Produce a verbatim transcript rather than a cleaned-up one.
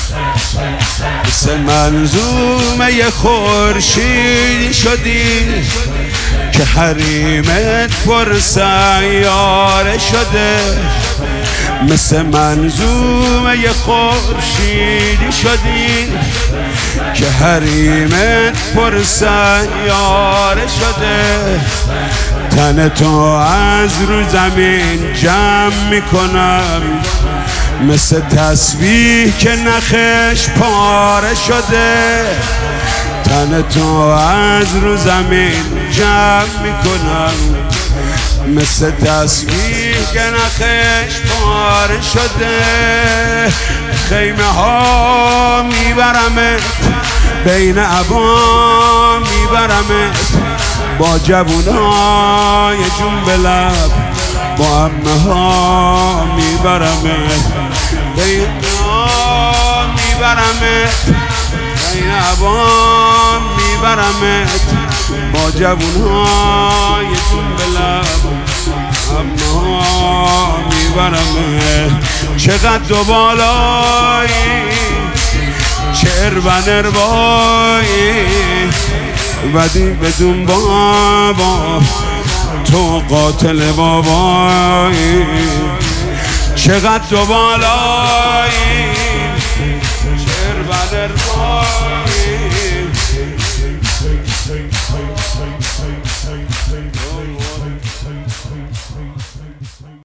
مثل منظومه خورشید شدی که حریمت پر سیاره شده. مثل منظومه خورشیدی شدی که حریمت پر سیاره شده. تن تو از رو زمین جمع میکنم مثل تسبیح که نخش پاره شده. تن تو از رو زمین جمع میکنم مثل تسبیح که نخش پاره شده. خیمه ها میبرمت بین عبا میبرمت با جوونای جون به لب، با عمه ها میبرمت بین عبا میبرمت بین عبا میبرمت با جوونای جون به لب، عمه ها میبرمت. چقدر دو بالایی چه ارون اروایی بدی بدون بابا تو قاتل بابایی. چقدر دو بالایی